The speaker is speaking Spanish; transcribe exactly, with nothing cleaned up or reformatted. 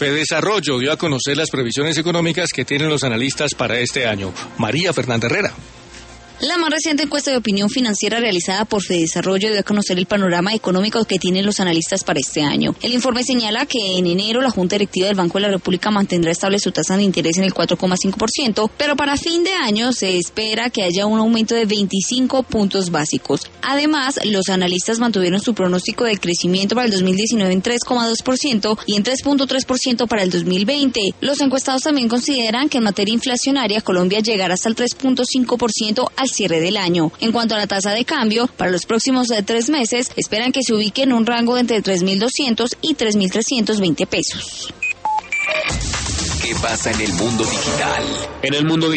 Fedesarrollo dio a conocer las previsiones económicas que tienen los analistas para este año. María Fernanda Herrera. La más reciente encuesta de opinión financiera realizada por Fedesarrollo dio a conocer el panorama económico que tienen los analistas para este año. El informe señala que en enero la Junta Directiva del Banco de la República mantendrá estable su tasa de interés en el cuatro coma cinco por ciento, pero para fin de año se espera que haya un aumento de veinticinco puntos básicos. Además, los analistas mantuvieron su pronóstico de crecimiento para el dos mil diecinueve en tres coma dos por ciento y en tres punto tres por ciento para el dos mil veinte. Los encuestados también consideran que en materia inflacionaria Colombia llegará hasta el tres punto cinco por ciento al cierre del año. En cuanto a la tasa de cambio, para los próximos tres meses esperan que se ubique en un rango de entre tres mil doscientos y tres mil trescientos veinte pesos. ¿Qué pasa en el mundo digital? En el mundo